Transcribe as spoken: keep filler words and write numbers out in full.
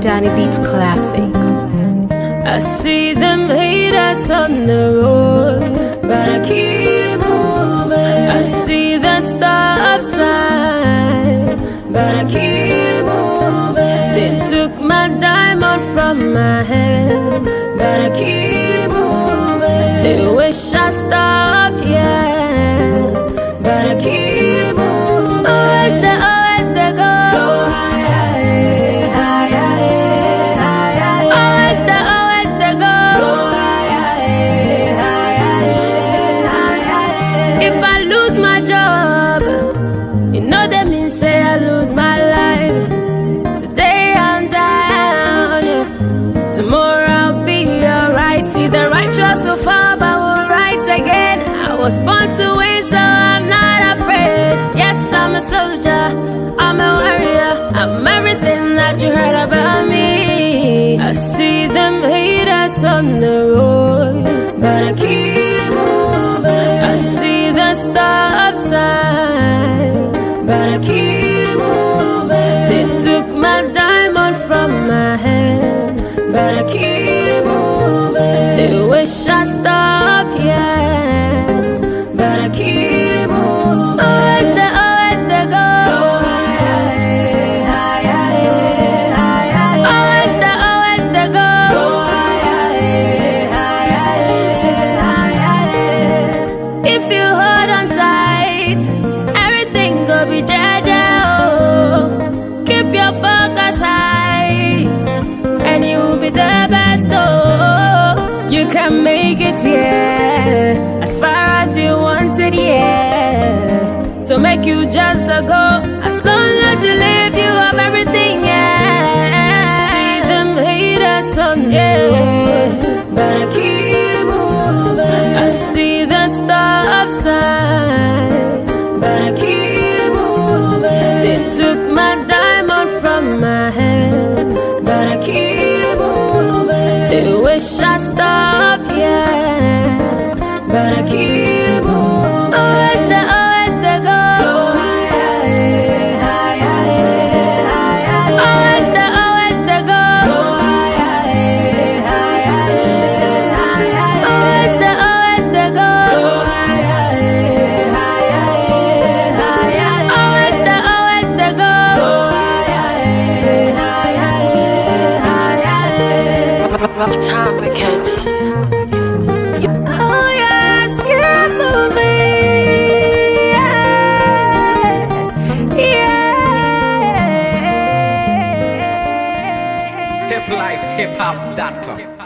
Danny Beats Classic. I see them haters on the road, but I keep moving. I see the stop sign, but I keep moving. They took my diamond from my hand, but I keep moving. They wish I stopped, yeah, but I keep moving. Always the, always the go. Go higher, higher, higher. Always the, always the go. Go higher, higher, higher. If I lose my job, you know that means say I lose my life. Today I'm down, yeah. Tomorrow I'll be alright. See the righteous so far, but will rise again. I was born to win, so I'm not afraid. Yes, I'm a soldier, I'm a warrior, I'm everything that you heard about me. I see them haters on the road, but I keep moving. I see the stop sign, but I keep moving. They took my diamond from my hand, but I keep moving. They wish I stopped, yeah, but I keep moving. Always the, always the go. Go higher, higher, higher. Always the, always the go. Go higher, higher, higher. If you hold on tight, everything go be jaja, oh. Keep your focus high, and you will be the best, oh. You can make it, yeah, as far as you wanted, yeah. So make you just a go, as long as you live, you have everything, yeah. See them haters on the road, but I keep moving. I see the stop sign, but I keep moving. They took my diamond from my hand, but I keep moving. They wish I stopped, yeah, but I keep moving. Always the, always the go. Go higher, higher, higher. Always the, always the go. Go higher, higher, higher. Always the, always the go. Go higher, higher, higher. Always the, always the go. Go higher, higher, higher. Rough Time Records. Oh yes, keep moving, yeah, yeah. hip life hip hop dot com